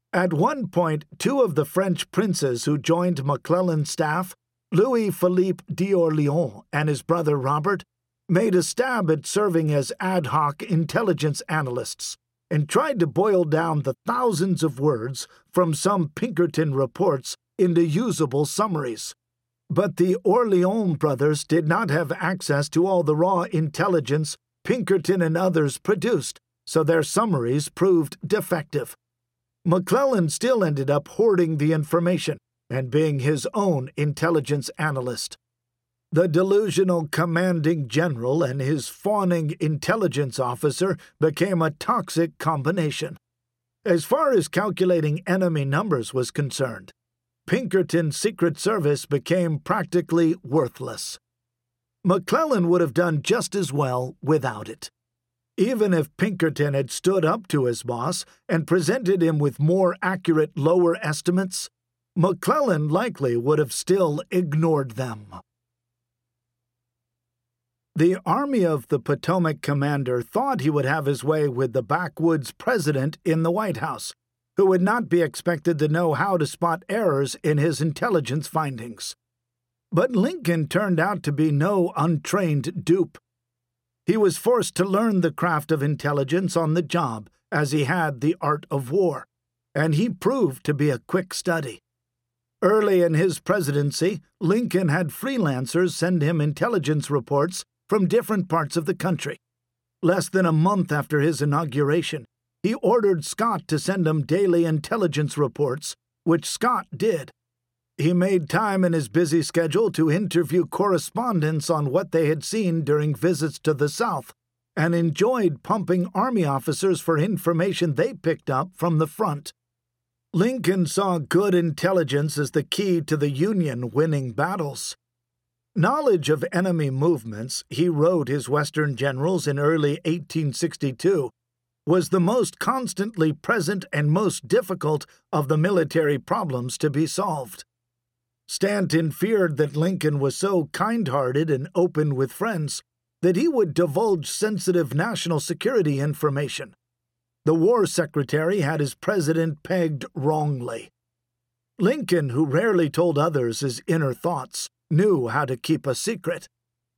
At one point, two of the French princes who joined McClellan's staff, Louis-Philippe d'Orléans and his brother Robert, made a stab at serving as ad hoc intelligence analysts and tried to boil down the thousands of words from some Pinkerton reports into usable summaries. But the Orléans brothers did not have access to all the raw intelligence Pinkerton and others produced, so their summaries proved defective. McClellan still ended up hoarding the information and being his own intelligence analyst. The delusional commanding general and his fawning intelligence officer became a toxic combination. As far as calculating enemy numbers was concerned, Pinkerton's Secret Service became practically worthless. McClellan would have done just as well without it. Even if Pinkerton had stood up to his boss and presented him with more accurate lower estimates, McClellan likely would have still ignored them. The Army of the Potomac commander thought he would have his way with the backwoods president in the White House, who would not be expected to know how to spot errors in his intelligence findings. But Lincoln turned out to be no untrained dupe. He was forced to learn the craft of intelligence on the job, as he had the art of war, and he proved to be a quick study. Early in his presidency, Lincoln had freelancers send him intelligence reports from different parts of the country. Less than a month after his inauguration, he ordered Scott to send him daily intelligence reports, which Scott did. He made time in his busy schedule to interview correspondents on what they had seen during visits to the South, and enjoyed pumping Army officers for information they picked up from the front. Lincoln saw good intelligence as the key to the Union winning battles. Knowledge of enemy movements, he wrote his Western generals in early 1862, was the most constantly present and most difficult of the military problems to be solved. Stanton feared that Lincoln was so kind-hearted and open with friends that he would divulge sensitive national security information. The War Secretary had his president pegged wrongly. Lincoln, who rarely told others his inner thoughts, knew how to keep a secret.